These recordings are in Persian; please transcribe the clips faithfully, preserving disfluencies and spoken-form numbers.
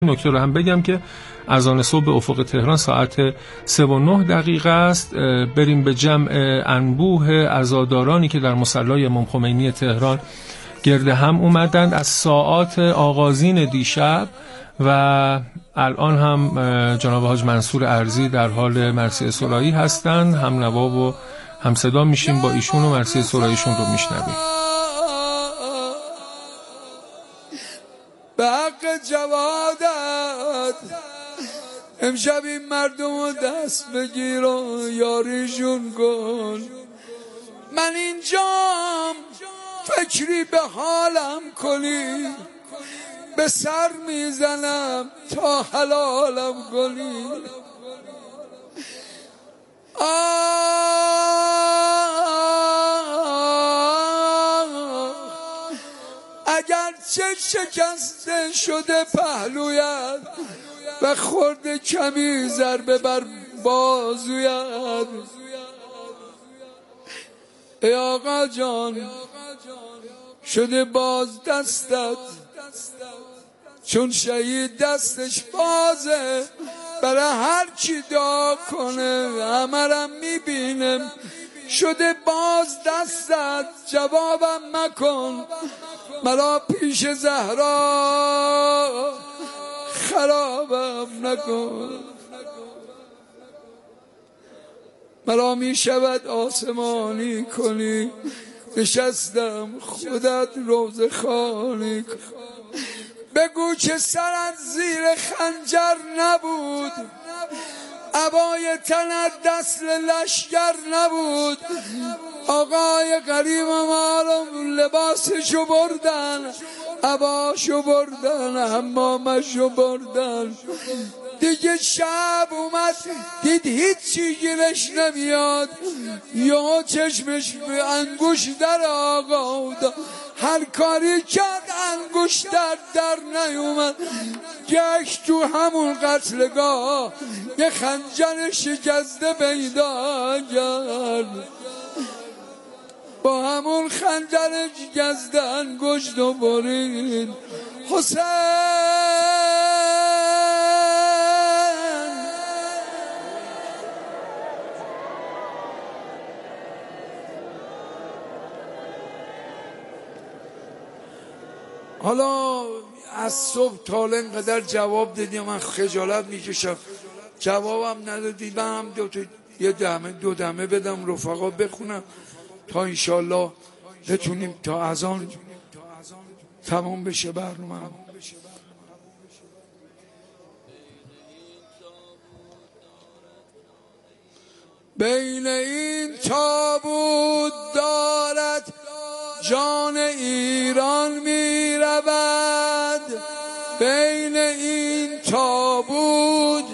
نکته رو هم بگم که اذان صبح به افق تهران ساعت سه و نه دقیقه است. بریم به جمع انبوه عزادارانی که در مصلی امام خمینی تهران گرد هم اومدند از ساعات آغازین دیشب و الان هم جناب حاج منصور ارزی در حال مرثیه سرایی هستند. هم نوا و هم صدا میشیم با ایشون و مرثیه سراییشون رو میشنویم. به حق جوادت امشب این مردم رو دست بگیر و یاریشون کن. من اینجام فکری به حالم کنی، به سر میزنم تا حلالم کنی. اگر چه شکسته شده پهلویت و خورده کمی ضربه بر بازویت، ای آقا جان شده باز دستت، چون شهید دستش بازه برای هر چی دعا کنه همرم میبینم. شده باز دستت، جوابم مکن، مرا پیش زهرا خرابم نکن. مرا می شود آسمانی کنی، نشستم خودت روز خانی کن. بگو که سرت زیر خنجر نبود، عبای تنت دست لشگر نبود. آقای غریب مالم لباسشو بردن، عباشو بردن، حمامشو بردن. دیگه شب اومد دید هیچی گیرش نمیاد، یا چشمش به انگوش در آقا هر کاری کرد انگوش در در نیومد. گشت تو همون قتلگاه یه خنجر شکسته پیدا کرد، با همون خنجر شکسته انگشت رو برید. حسین حالا از صبح تا اینقدر جواب دادی، من خجالت میکشم جوابم ندادی. من هم دو تا یه دمه دو دمه بدم رفقا بخونم تا انشالله بتونیم تا اذان تمام بشه برنامه. بین این تابوت دارد جان ایران می رود، بین این تابوت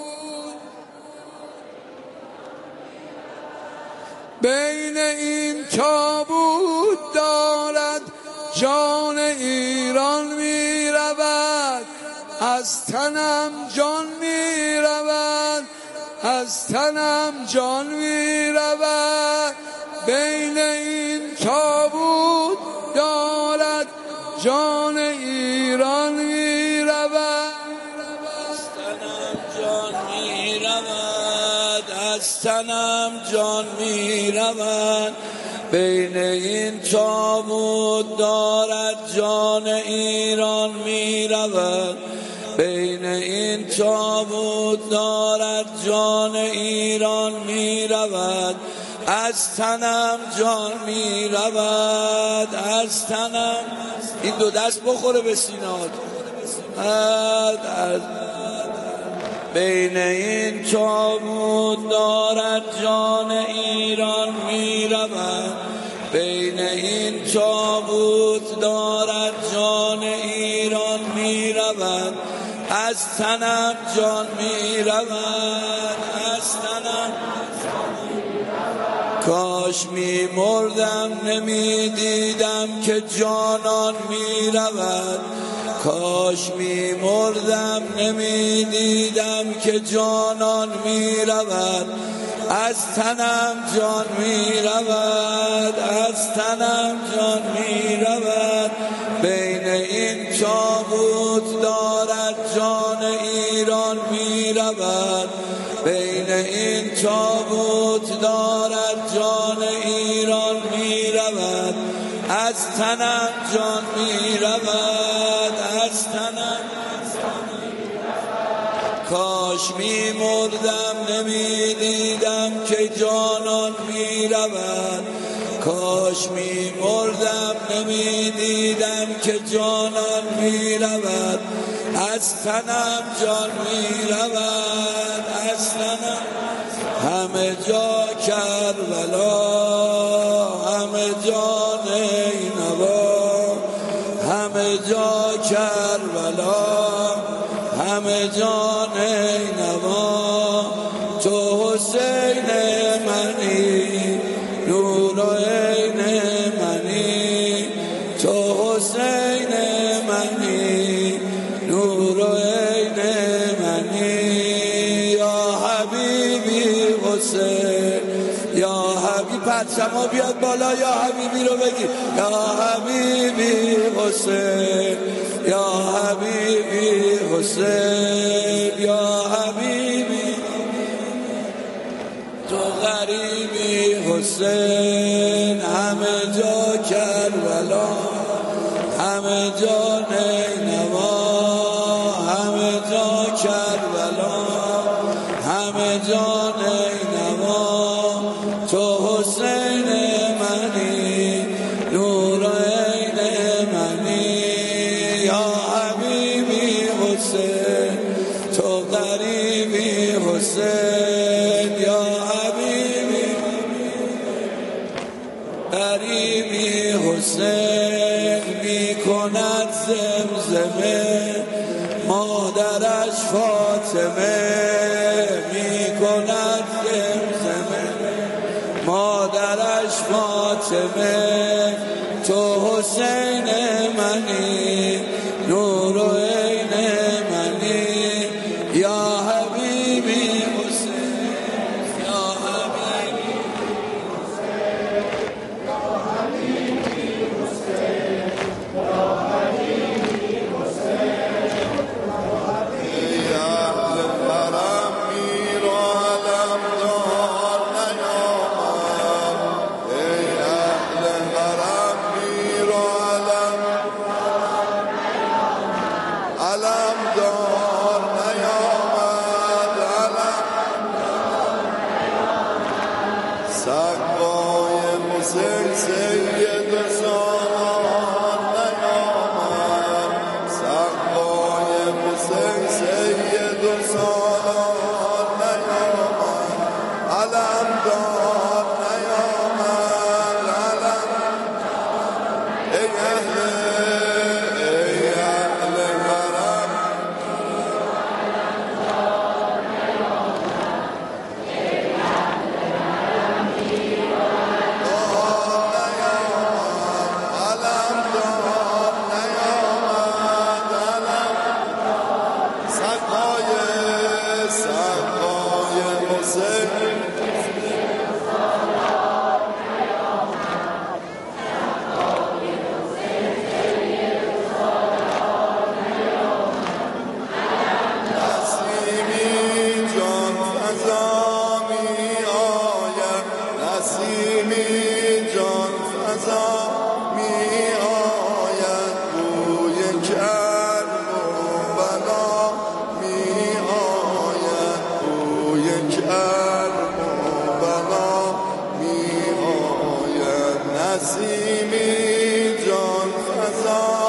بین این تابوت دارد جان ایران می رود. از تنم جان می رود، از تنم جان می رود. بین این تابوت دارد جان ایران می رود. از تنم جان می رود، از تنم جان می رود. بین این تابوت دارد جان ایران می رود. بین این تابوت دارد جان ایران می رود. از تنم جان می رود، از تنم. این دو دست بخوره به سینات. بین این تابوت دارد جان ایران می رود. بین این تابوت دارد جان ایران می رود. از تنم جان می رود، از تنم. کاش می مردم نمی دیدم که جانان می رود. کاش می مردم نمی دیدم که جانان می رود. از تنم جان می رود، از تنم جان می رود. بین این تابوت دارد جان جان ایران می رود، بین این تابوت دارد جان ایران می رود، از تنم جان می رود، از تنم کاش می مردم نمی دیدم که جانان می رود، کاش می مردم نمی دیدم که جانان می رود، از تنم جان می رود، از تنم همه جا کربلا، همه جا نینوا، همه جا کربلا، همه جا نینوا، تو حسین منی، نور عین منی، تو حسین منی، نور عین منی، یا حبیبی حسین، یا حبیبی، پرچما بیاد بالا، یا حبیبی رو بگی، یا حبیبی حسین، یا حبیبی حسین، یا حبیبی تو غریبی حسین، همه جا کربلا، همه جا نینوا، همه جا کربلا، همه جا نینوا، تو حسین منی، نور عین منی، یا حبیبی حسین، تو غریبی حسین، یا حبیبی غریبی حسین، می کند زمزمه مادرش فاطمه، می کند زمزمه مادرش فاطمه، تو حسین منی، نور عین منی، یا حبیبی حسین، یا حبیبی حسین، یا حبیبی حسین، یا حبیبی حسین، ای اهل حرم میر و علمدار نیامد، ای اهل حرم میر و علمدار نیامد، علمدار نیامد، علمدار نیامد، سقای حسین سید سالار نیامد، سقای حسین سید سالار نیامد، علمدار نیامد، علمدار، ای اهل ای اهل حرم، علمدار نیامد، علمدار، سقای سقای حسین نسیمی جان فزا می آید، نسیمی جان فزا می آید، بوی کرب و بلا می آید، بوی کرب و بلا می آید، نسیمی جان فزا،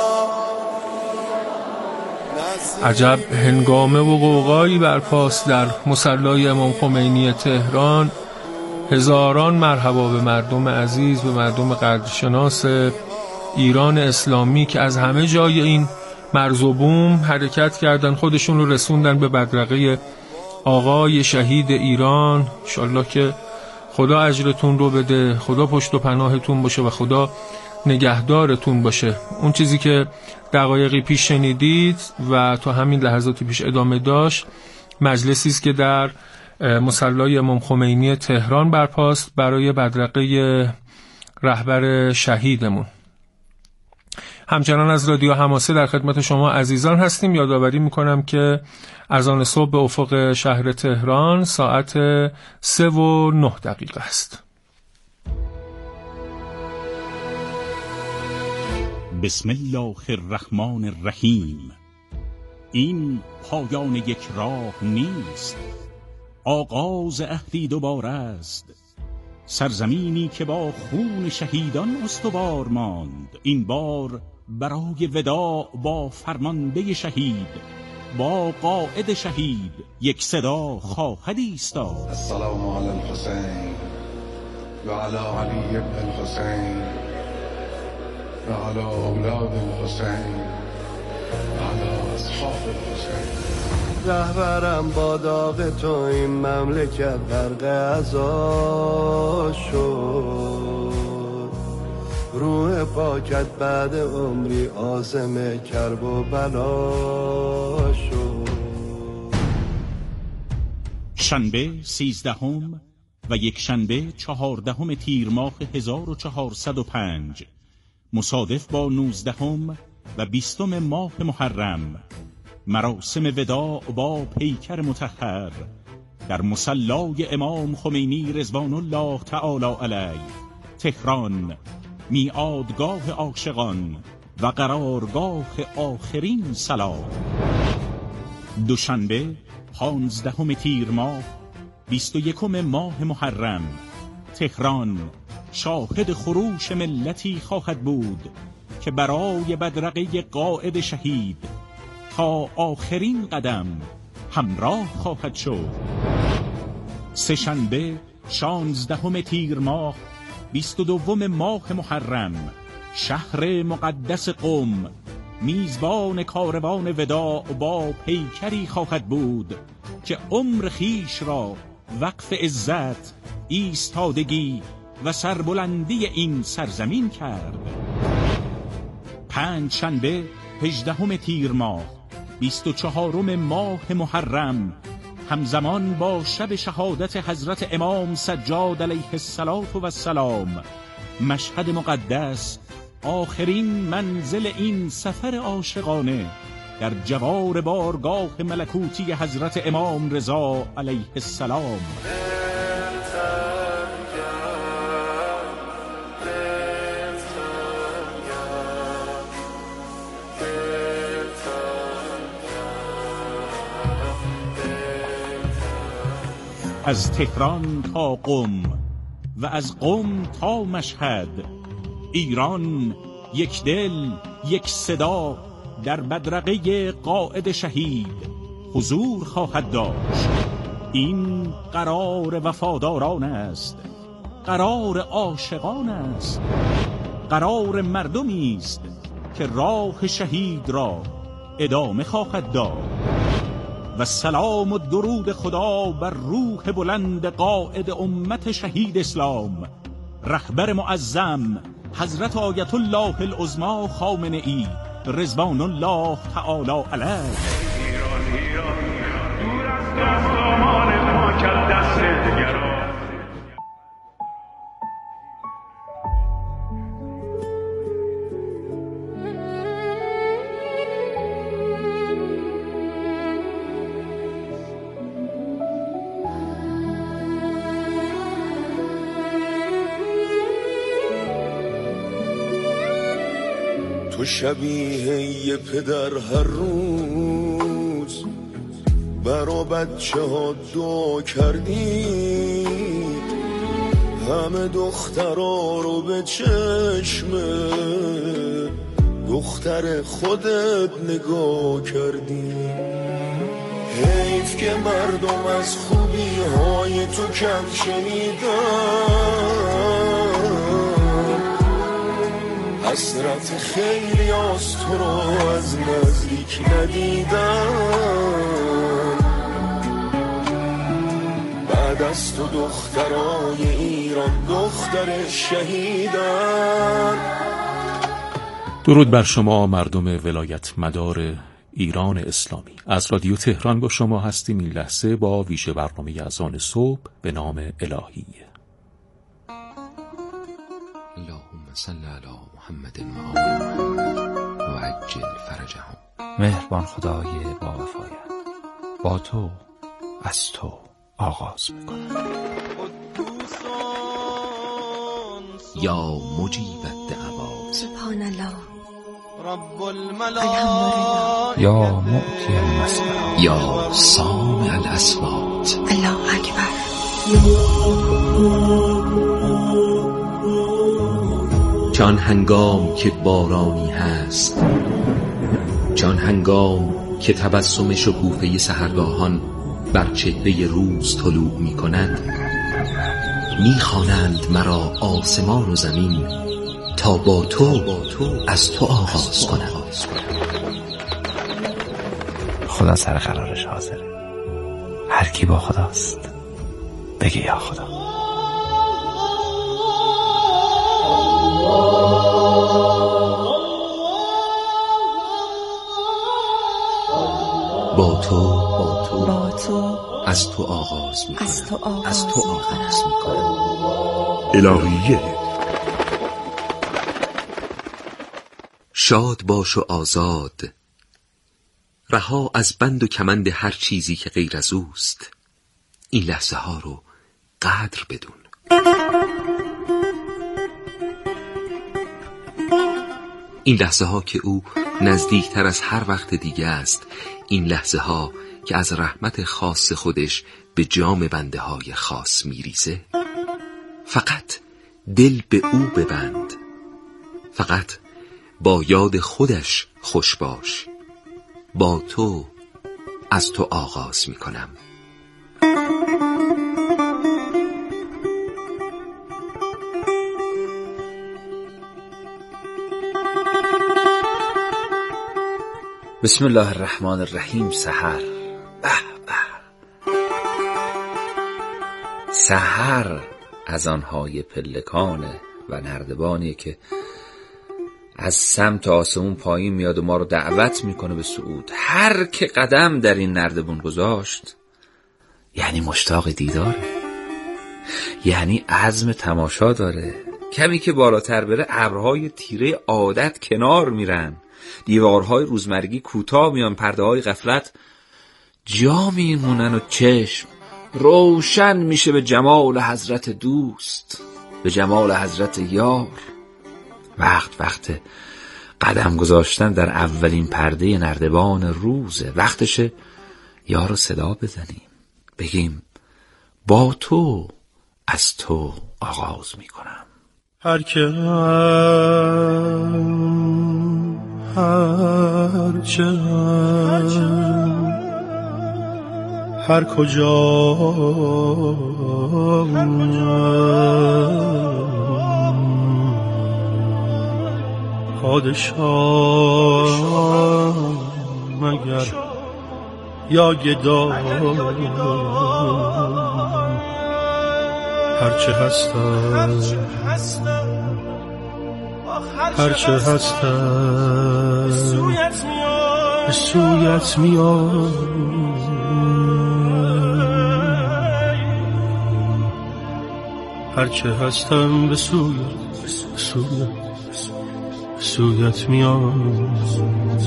عجب هنگامه و غوغایی برپاست در مصلای امام خمینی تهران. هزاران مرحبا به مردم عزیز، به مردم قدرشناس ایران اسلامی که از همه جای این مرز و بوم حرکت کردن، خودشون رو رسوندن به بدرقه آقای شهید ایران. انشالله که خدا اجرتون رو بده، خدا پشت و پناهتون باشه و خدا نگهدارتون باشه. اون چیزی که دقایقی پیش شنیدید و تا همین لحظاتی پیش ادامه داشت، مجلسی است که در مصلای امام خمینی تهران برپاست برای بدرقه رهبر شهیدمون. همچنان از رادیو حماسه در خدمت شما عزیزان هستیم. یادآوری میکنم که اذان صبح به افق شهر تهران ساعت سه و نه دقیقه است. بسم الله الرحمن الرحیم. این پایان یک راه نیست، آغاز عهدی دوباره است. سرزمینی که با خون شهیدان استوار ماند، این بار برای وداع با فرمانده شهید، با قائد شهید یک صدا خواهد ایستاد. السلام علی الحسین و علی علی ابن الحسین و علی اولاد الحسین و علی اصحاب الحسین. رهبرم با داغ تو این مملکت غرق عزا شد، روح پاکت بعد عمری عازم کرب و بلا شد. شنبه سیزدهم و یک شنبه چهاردهم تیر ماه هزار و چهارصد و پنج مصادف با نوزدهم و بیستم ماه محرم، مراسم وداع با پیکر مطهر در مصلای امام خمینی رضوان الله تعالی علیه، تهران، میعادگاه عاشقان و قرارگاه آخرین سلام. دوشنبه پانزدهم تیر ماه بیست و یکم ماه محرم، تهران، شاهد خروش ملتی خواهد بود که برای بدرقه قائد شهید تا آخرین قدم همراه خواهد شد. سه‌شنبه شانزدهم تیر ماه بیست و دوم ماه محرم، شهر مقدس قم، میزبان کاروان وداع با پیکری خواهد بود که عمر خیش را وقف عزت، ایستادگی و سربلندی این سرزمین کرد. پنج شنبه هجدهم تیر ماه بیست و چهارم ماه محرم، همزمان با شب شهادت حضرت امام سجاد علیه السلام، مشهد مقدس، آخرین منزل این سفر عاشقانه در جوار بارگاه ملکوتی حضرت امام رضا علیه السلام. از تهران تا قم و از قم تا مشهد، ایران یک دل، یک صدا در بدرقه قائد شهید حضور خواهد داشت. این قرار وفاداران است، قرار عاشقان است، قرار مردمی است که راه شهید را ادامه خواهد داد. و سلام و درود خدا بر روح بلند قائد امت شهید اسلام، رهبر معظم حضرت آیت الله العظمی خامنه‌ای رضوان الله تعالی علیه. ایران ایران دور از دستان ما کل دست دیگران. تو شبیه یه پدر هر روز برا بچه ها دعا کردی، همه دخترها رو به چشم دختر خودت نگاه کردی. حیف که مردم از خوبی های تو کم شنیدن، حسرت خیلی از تو رو از نزدیک ندیدم. بعد از تو دخترای ایران دختر شهیدن. درود بر شما مردم ولایت مدار ایران اسلامی. از رادیو تهران با شما هستیم این لحظه با ویژه برنامه اذان صبح به نام الهی. اللهم صل علی محمد و آل محمد. عجل فرجهم. مهربان خدای با وفایت، با تو از تو آغاز میکنم. یا مجیب الدعوات، سبحان الله رب الملائکه، یا معطی المسئلات، یا سامع الاصوات. الله اکبر. چون هنگام که بارانی هست، چون هنگام که تبسم شکوفه سحرگاهان بر چهره روز طلوع می کند، می خوانند مرا آسمان و زمین تا با تو از تو آغاز کنم. خدا سر قرارش حاضره. هر کی با خداست بگه یا خدا. با تو با تو با تو از تو آغاز می کنم. از تو آغاز, از تو آغاز می کنم. الهیه. شاد باش و آزاد، رها از بند و کمند هر چیزی که غیر از اوست. این لحظه ها رو قدر بدون. این لحظه ها که او نزدیکتر از هر وقت دیگه است. این لحظه ها که از رحمت خاص خودش به جام بنده های خاص میریزه. فقط دل به او ببند، فقط با یاد خودش خوش باش. با تو از تو آغاز می کنم. بسم الله الرحمن الرحیم. سحر، به به، سحر از آنهای پلکانه و نردبانیه که از سمت آسمون پایین میاد و ما رو دعوت میکنه به صعود. هر که قدم در این نردبون گذاشت یعنی مشتاق دیداره، یعنی عزم تماشا داره. کمی که بالاتر بره ابرهای تیره عادت کنار میرن، دیوارهای روزمرگی کوتاه میان، پرده های غفلت جا میمونن و چشم روشن میشه به جمال حضرت دوست، به جمال حضرت یار. وقت وقت قدم گذاشتن در اولین پرده نردبان روزه. وقتشه یارو صدا بزنیم، بگیم با تو از تو آغاز میکنم. هر که هر چه هر کجا پادشاه مگر یا گدا، هرچه هستم هرچه هستم به سویت میاد، هرچه هستم به سویت به سویت سویت میاد.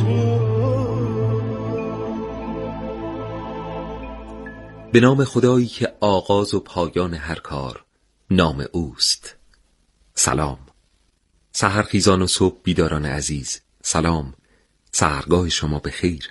به نام خدایی که آغاز و پایان هر کار نام اوست. سلام سحرخیزان و صبح بیداران عزیز، سلام، سحرگاه شما به خیر.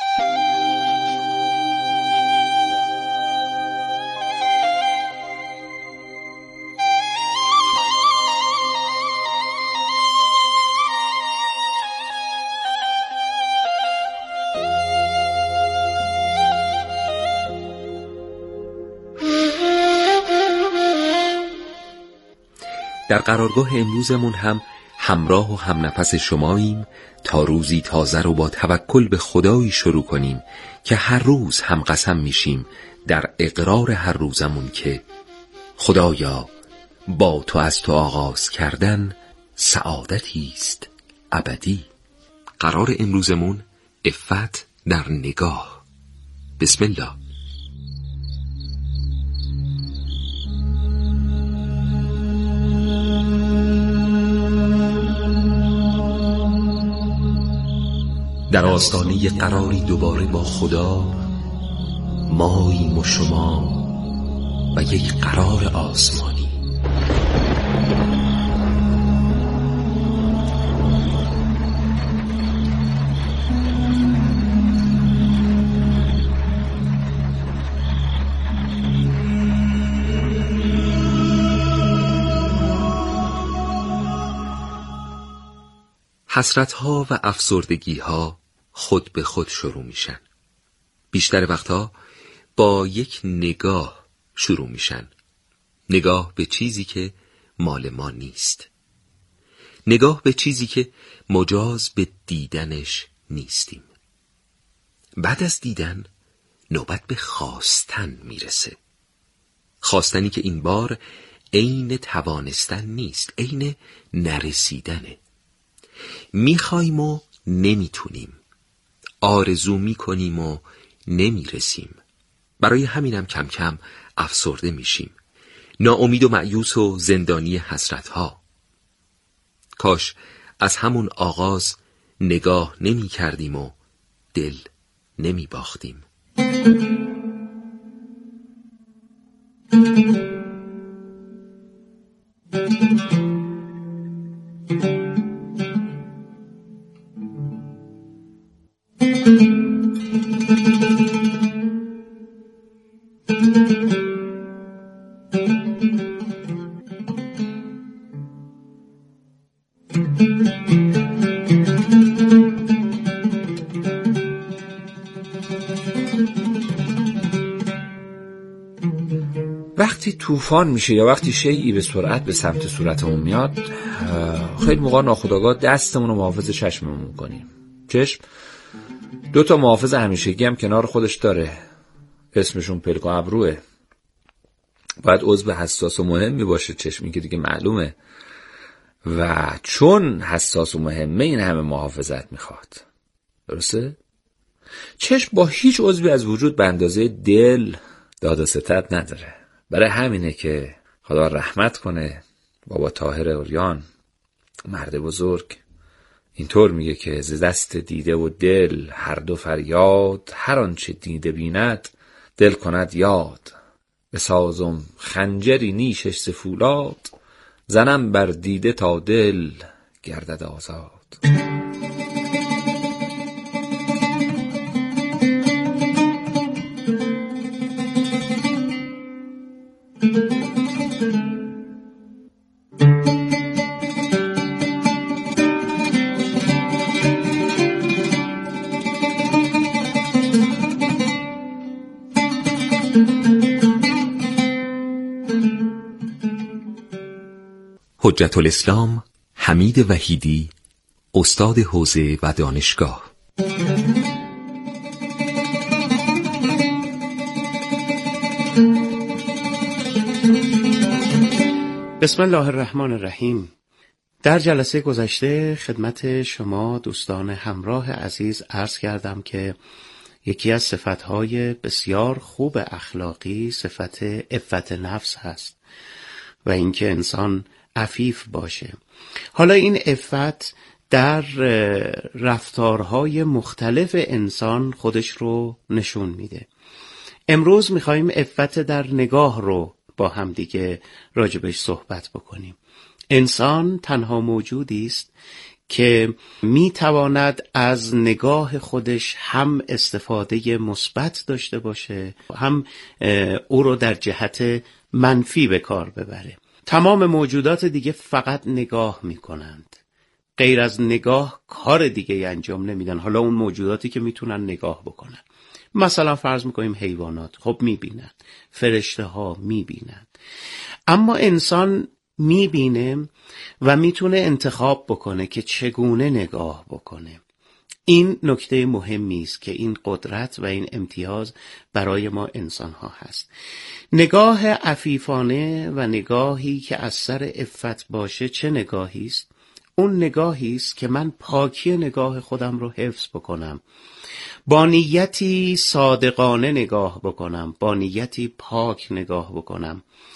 در قرارگاه امروزمون هم همراه و هم نفس شماییم تا روزی تازه رو با توکل به خدایی شروع کنیم که هر روز هم قسم میشیم در اقرار هر روزمون که خدایا با تو از تو آغاز کردن سعادتی است ابدی. قرار امروزمون عفت در نگاه. بسم الله. در آستانه قراری دوباره با خدا، ماییم و شما و یک قرار آسمانی. حسرت‌ها و افسردگی‌ها خود به خود شروع میشن. بیشتر وقتها با یک نگاه شروع میشن. نگاه به چیزی که مال ما نیست. نگاه به چیزی که مجاز به دیدنش نیستیم. بعد از دیدن نوبت به خواستن میرسه. خواستنی که این بار عین توانستن نیست، عین نرسیدنه. میخوایم و نمیتونیم، آرزو میکنیم و نمیرسیم. برای همینم کم کم افسرده میشیم، ناامید و مایوس و زندانی حسرتها. کاش از همون آغاز نگاه نمی کردیم و دل نمی باختیم. وقتی طوفان میشه یا وقتی شیئی به سرعت به سمت صورتمون میاد، خیلی موقع ناخودآگاه دستمون رو محافظ چشممون میکنیم. چشم دو تا محافظ همیشگی هم کنار خودش داره، اسمشون پلک و ابروه. باید عضو حساس و مهمی باشه چشمی که دیگه معلومه، و چون حساس و مهمه این همه محافظت میخواد. درسته؟ چشم با هیچ عضوی از وجود به اندازه دل داد و ستد نداره. برای همینه که خدا رحمت کنه بابا طاهر عریان، مرد بزرگ، اینطور میگه که ز دست دیده و دل هر دو فریاد، هر آنچه دیده بیند دل کند یاد. بسازم خنجری نیشش ز فولاد، زنم بر دیده تا دل گردد آزاد. حجت الاسلام حمید وحیدی، استاد حوزه و دانشگاه. بسم الله الرحمن الرحیم. در جلسه گذشته خدمت شما دوستان همراه عزیز عرض کردم که یکی از صفتهای بسیار خوب اخلاقی صفت عفت نفس هست و اینکه انسان عفیف باشه. حالا این عفت در رفتارهای مختلف انسان خودش رو نشون میده. امروز میخواییم عفت در نگاه رو با هم دیگه راجبش صحبت بکنیم. انسان تنها موجودی است که میتواند از نگاه خودش هم استفاده مثبت داشته باشه، هم او رو در جهت منفی به کار ببره. تمام موجودات دیگه فقط نگاه میکنند، غیر از نگاه کار دیگه انجام نمیدن. حالا اون موجوداتی که میتونن نگاه بکنن، مثلا فرض میکنیم حیوانات، خب میبینن، فرشته ها میبینن، اما انسان میبینه و میتونه انتخاب بکنه که چگونه نگاه بکنه. این نکته مهمی است که این قدرت و این امتیاز برای ما انسان ها هست. نگاه عفیفانه و نگاهی که از سر عفت باشه چه نگاهی است؟ اون نگاهی است که من پاکی نگاه خودم رو حفظ بکنم، با نیتی صادقانه نگاه بکنم، با نیتی پاک نگاه بکنم.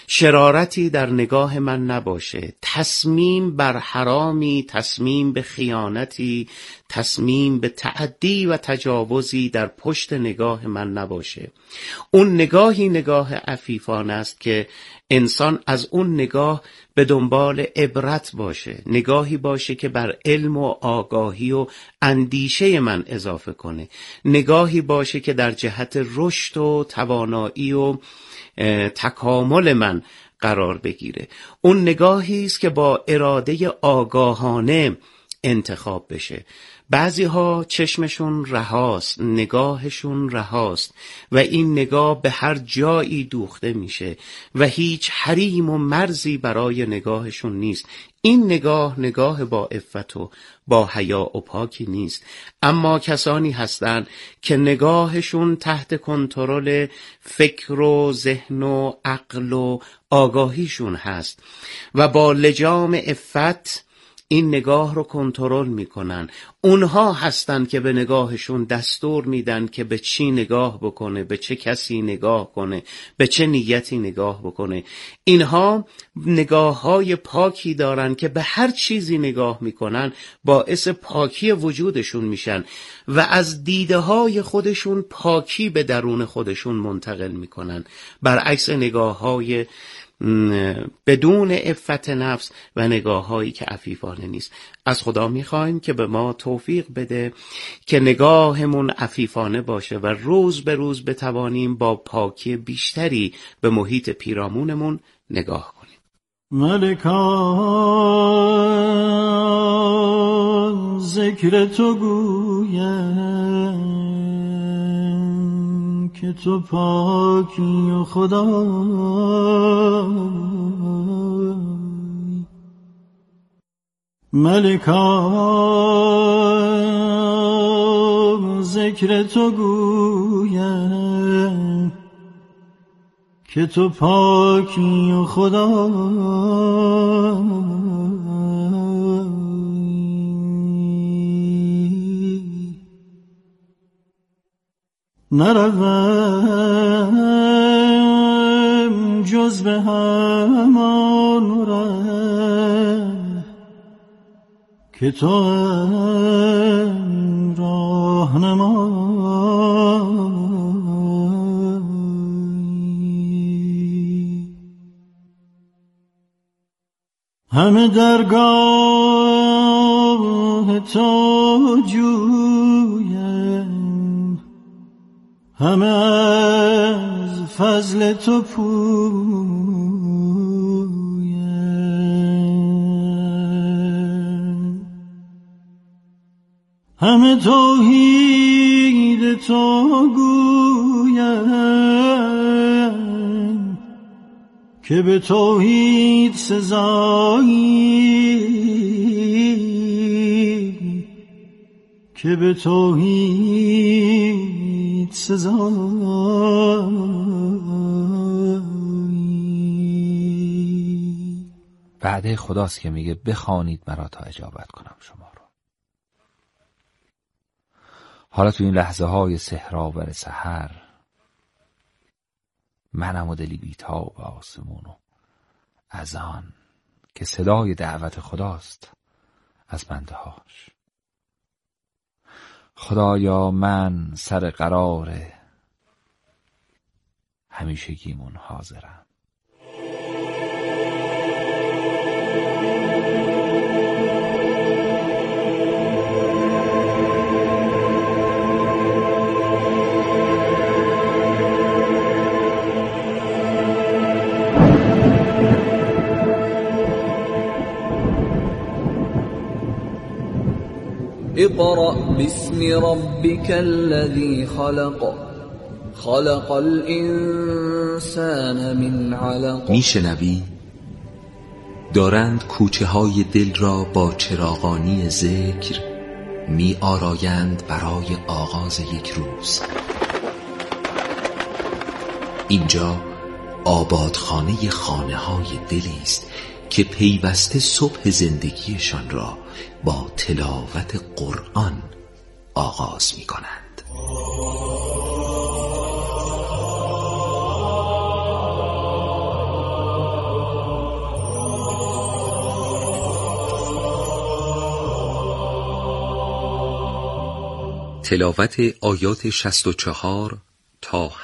شرارتی در نگاه من نباشه، تصمیم بر حرامی، تصمیم به خیانتی، تصمیم به تعدی و تجاوزی در پشت نگاه من نباشه. اون نگاهی نگاه عفیفانه است که انسان از اون نگاه به دنبال عبرت باشه، نگاهی باشه که بر علم و آگاهی و اندیشه من اضافه کنه، نگاهی باشه که در جهت رشد و توانایی و تکامل من قرار بگیره. اون نگاهی است که با اراده آگاهانه انتخاب بشه. بعضی ها چشمشون رهاست، نگاهشون رهاست و این نگاه به هر جایی دوخته میشه و هیچ حریم و مرزی برای نگاهشون نیست. این نگاه نگاه با عفت و با حیا و پاکی نیست. اما کسانی هستند که نگاهشون تحت کنترل فکر و ذهن و عقل و آگاهیشون هست و با لجام عفت این نگاه رو کنترل میکنن. اونها هستن که به نگاهشون دستور میدن که به چی نگاه بکنه، به چه کسی نگاه کنه، به چه نیتی نگاه بکنه. اینها نگاه های پاکی دارن که به هر چیزی نگاه میکنن باعث پاکی وجودشون میشن و از دیده های خودشون پاکی به درون خودشون منتقل میکنن، برعکس نگاه های بدون عفت نفس و نگاه هایی که عفیفانه نیست. از خدا میخوایم که به ما توفیق بده که نگاهمون عفیفانه باشه و روز به روز بتوانیم با پاکی بیشتری به محیط پیرامونمون نگاه کنیم. ملکان ذکر تو گویم که تو پاکی و خدای، ملکان ذکر تو گویم که تو پاکی و خدای، نروم جز به همان ره که تو هم راهنمایی. همه درگاه تو جویم، همه از فضل تو پویم، همه توحید تو گویم که به توحید سزایی، که به توحید سزایی. وعده خداست که میگه بخوانید مرا تا اجابت کنم شما رو. حالا تو این لحظه های صحراور سحر منم و دلی بیتاب و آسمون و اذان که صدای دعوت خداست از بنده هاش. خدایا من سر قرار همیشگیمون حاضرم. اقرأ باسم ربك الذي خلق خلق الانسان من علق. میشنوی؟ دارند کوچه های دل را با چراغانی ذکر می آرایند برای آغاز یک روز. اینجا آبادخانه خانه های دلی است که پیوسته صبح زندگیشان را با تلاوت قرآن آغاز می کنند. تلاوت آیات شصت و چهار تا